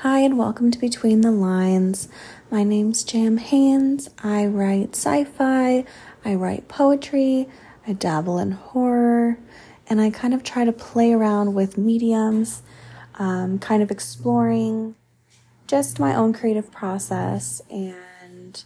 Hi and welcome to Between the Lines. My name's Jam Haynes. I write sci-fi, I write poetry, I dabble in horror, and I kind of try to play around with mediums, kind of exploring just my own creative process. And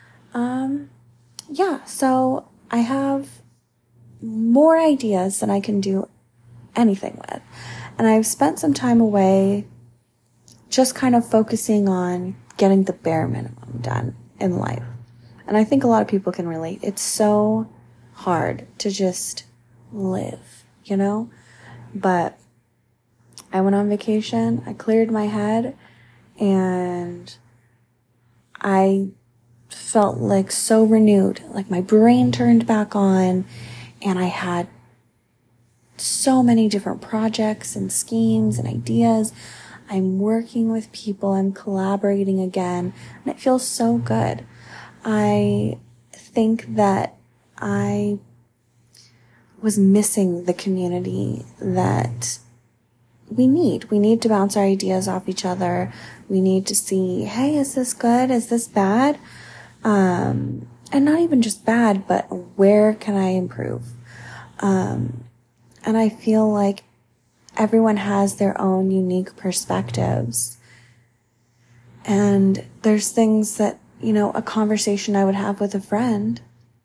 so I have more ideas than I can do anything with. And I've spent some time away just kind of focusing on getting the bare minimum done in life. And I think a lot of people can relate. It's so hard to just live, But I went on vacation, I cleared my head, and I felt like so renewed, like my brain turned back on, and I had so many different projects and schemes and ideas. I'm working with people, I'm collaborating again, and it feels so good. I think that I was missing the community that we need. We need to bounce our ideas off each other. We need to see, hey, is this good? Is this bad? And not even just bad, but where can I improve? And I feel like everyone has their own unique perspectives. And there's things that, a conversation I would have with a friend,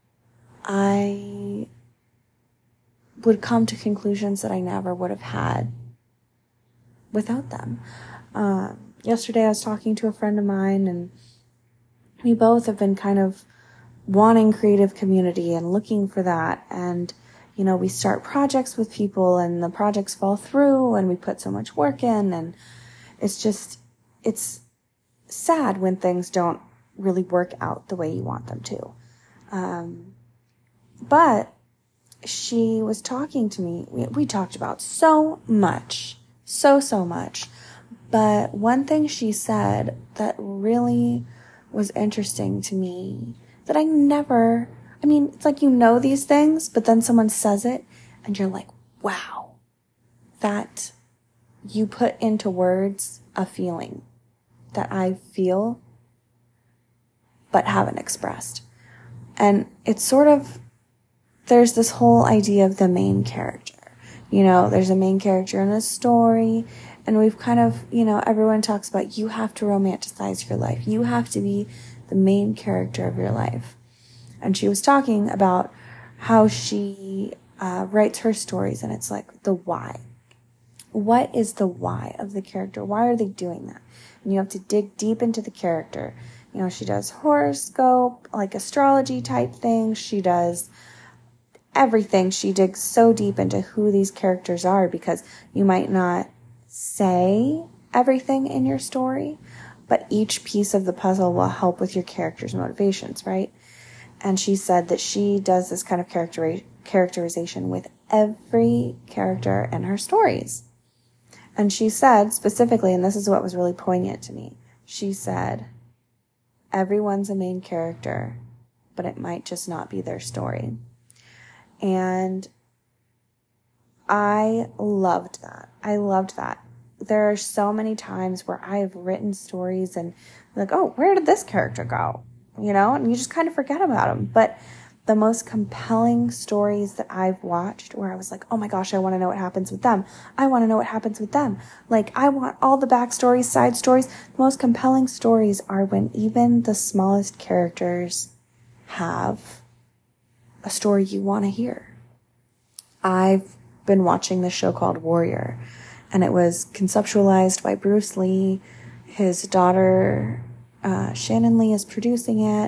I would come to conclusions that I never would have had without them. Yesterday I was talking to a friend of mine, and we both have been kind of wanting creative community and looking for that. And we start projects with people and the projects fall through and we put so much work in, and it's sad when things don't really work out the way you want them to. But she was talking to me. We talked about so much, so much. But one thing she said that really was interesting to me that it's like these things, but then someone says it and you're like, wow, that you put into words a feeling that I feel but haven't expressed. And it's sort of, there's this whole idea of the main character. There's a main character in a story, and we've kind of, everyone talks about you have to romanticize your life. You have to be the main character of your life. And she was talking about how she writes her stories, and it's like the why. What is the why of the character? Why are they doing that? And you have to dig deep into the character. She does horoscope, like astrology type things. She does everything. She digs so deep into who these characters are, because you might not say everything in your story, but each piece of the puzzle will help with your character's motivations, right? And she said that she does this kind of characterization with every character in her stories. And she said specifically, and this is what was really poignant to me, she said, everyone's a main character, but it might just not be their story. And I loved that. There are so many times where I have written stories and like, oh, where did this character go? And you just kind of forget about them. But the most compelling stories that I've watched, where I was like, oh my gosh, I want to know what happens with them. I want to know what happens with them. Like, I want all the backstories, side stories. The most compelling stories are when even the smallest characters have a story you want to hear. I've been watching this show called Warrior, and it was conceptualized by Bruce Lee. His daughter, Shannon Lee, is producing it.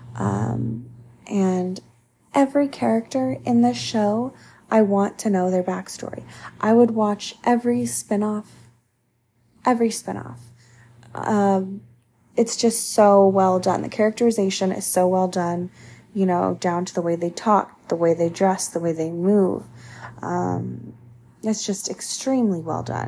And every character in this show, I want to know their backstory. I would watch every spinoff. It's just so well done. The characterization is so well done, down to the way they talk, the way they dress, the way they move. It's just extremely well done.